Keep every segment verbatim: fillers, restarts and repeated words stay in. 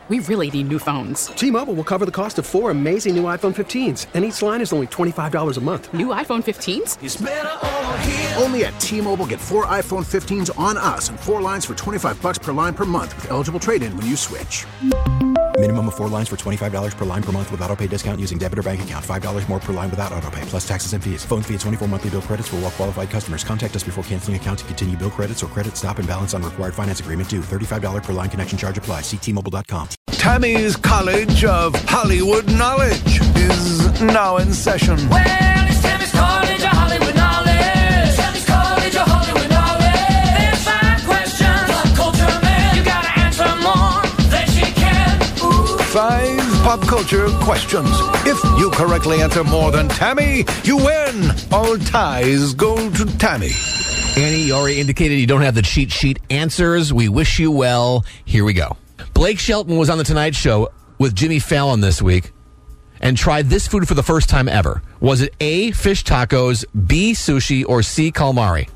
We really need new phones. T-Mobile will cover the cost of four amazing new iPhone fifteens, and each line is only twenty-five dollars a month. New iPhone fifteens? It's better over here. Only at T-Mobile, get four iPhone fifteens on us and four lines for twenty-five dollars per line per month with eligible trade-in when you switch. Minimum of four lines for twenty-five dollars per line per month with autopay discount using debit or bank account. five dollars more per line without autopay, plus taxes and fees. Phone fee at twenty-four monthly bill credits for well-qualified customers. Contact us before canceling account to continue bill credits or credit stop and balance on required finance agreement due. thirty-five dollars per line connection charge applies. See T Mobile dot com. Tammy's College of Hollywood Knowledge is now in session. Well, it's Tammy's College of Hollywood Knowledge. Tammy's College of Hollywood Knowledge. There's five questions. Pop culture man. You gotta answer more than she can. Ooh. Five pop culture questions. If you correctly answer more than Tammy, you win. All ties go to Tammy. Annie, you already indicated you don't have the cheat sheet answers. We wish you well. Here we go. Blake Shelton was on The Tonight Show with Jimmy Fallon this week and tried this food for the first time ever. Was it A, fish tacos, B, sushi, or C, calamari?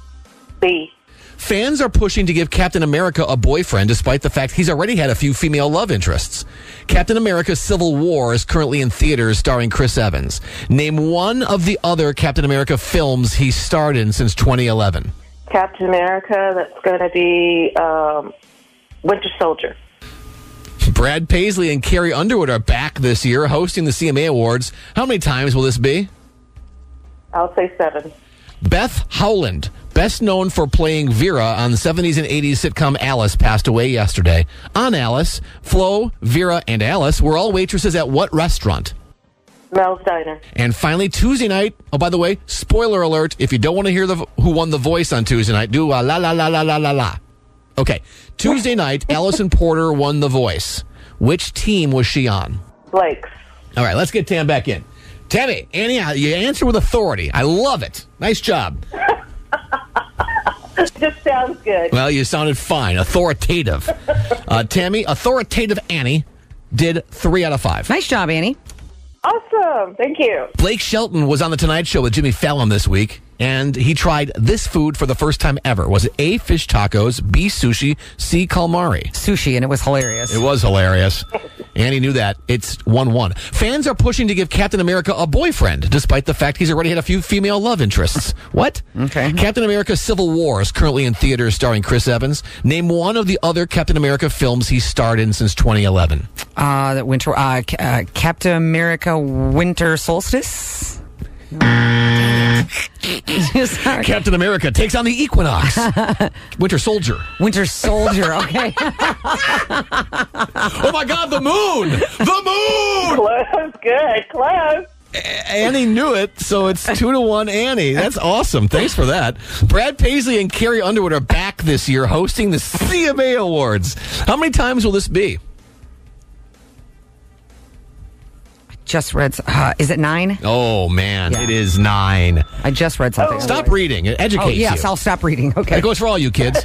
B. Fans are pushing to give Captain America a boyfriend despite the fact he's already had a few female love interests. Captain America Civil War is currently in theaters starring Chris Evans. Name one of the other Captain America films he starred in since twenty eleven. Captain America, that's going to be um, Winter Soldier. Brad Paisley and Carrie Underwood are back this year hosting the C M A Awards. How many times will this be? I'll say seven. Beth Howland, best known for playing Vera on the seventies and eighties sitcom Alice, passed away yesterday. On Alice, Flo, Vera, and Alice were all waitresses at what restaurant? Mel's Diner. And finally, Tuesday night, oh, by the way, spoiler alert, if you don't want to hear the who won The Voice on Tuesday night, do a la la la la la la la. Okay, Tuesday night, Allison Porter won The Voice. Which team was she on? Blake's. All right, let's get Tam back in. Tammy, Annie, you answer with authority. I love it. Nice job. Just sounds good. Well, you sounded fine. Authoritative. Uh, Tammy, authoritative Annie did three out of five. Nice job, Annie. Awesome. Thank you. Blake Shelton was on The Tonight Show with Jimmy Fallon this week, and he tried this food for the first time ever. Was it A, fish tacos, B, sushi, C, calamari? Sushi, and it was hilarious. It was hilarious. Annie knew that. It's one one. Fans are pushing to give Captain America a boyfriend, despite the fact he's already had a few female love interests. What? Okay. Captain America Civil War is currently in theaters starring Chris Evans. Name one of the other Captain America films he starred in since twenty eleven. Uh, the winter, uh, uh, Captain America Winter Solstice? Captain America takes on the Equinox. Winter Soldier. Winter Soldier, okay. Oh my God, the moon! The moon! Close. Good. Close. Annie knew it, so it's two to one Annie. That's awesome. Thanks for that. Brad Paisley and Carrie Underwood are back this year hosting the C M A Awards. How many times will this be? Just read, uh, is it nine? Oh, man, Yeah. it is nine. I just read something. Stop reading. It educates Oh, yes, you. I'll stop reading. Okay. That goes for all you kids.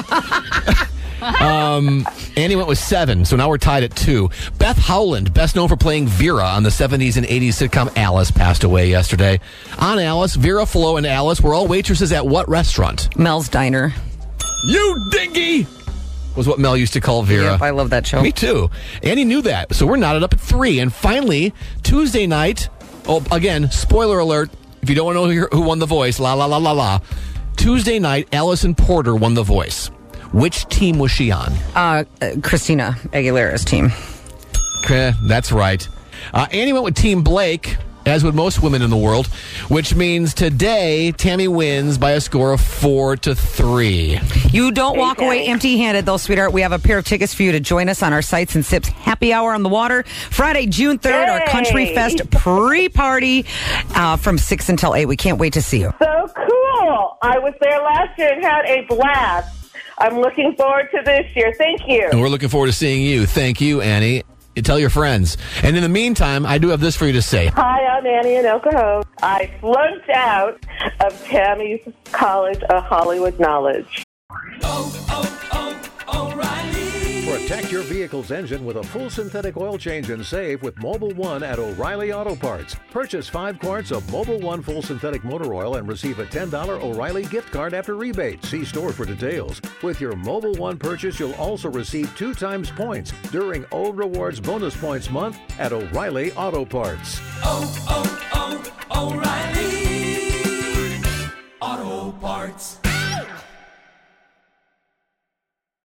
um, Annie went with seven, so now we're tied at two. Beth Howland, best known for playing Vera on the seventies and eighties sitcom Alice, passed away yesterday. On Alice, Vera, Flo, and Alice were all waitresses at what restaurant? Mel's Diner. You dingy! Was what Mel used to call Vera. Yep, I love that show. Me too. Annie knew that, so we're knotted up at three. And finally, Tuesday night, oh, again, spoiler alert, if you don't want to know who won The Voice, la la la la la. Tuesday night, Allison Porter won The Voice. Which team was she on? Uh, uh, Christina Aguilera's team. Okay, that's right. Uh, Annie went with Team Blake, as would most women in the world, which means today Tammy wins by a score of four to three. You don't walk away empty-handed, though, sweetheart. We have a pair of tickets for you to join us on our Sights and Sips Happy Hour on the Water. Friday, June third, our Country Fest pre-party uh, from six until eight. We can't wait to see you. So cool. I was there last year and had a blast. I'm looking forward to this year. Thank you. And we're looking forward to seeing you. Thank you, Annie. You tell your friends. And in the meantime, I do have this for you to say. Hi, I'm Annie in Oklahoma. I flunked out of Tammy's College of Hollywood Knowledge. Oh, oh, oh, O'Reilly. For Protect your vehicle's engine with a full synthetic oil change and save with Mobil one at O'Reilly Auto Parts. Purchase five quarts of Mobil one full synthetic motor oil and receive a ten dollars O'Reilly gift card after rebate. See store for details. With your Mobil one purchase, you'll also receive two times points during O Rewards Bonus Points Month at O'Reilly Auto Parts. Oh, oh, oh, O'Reilly.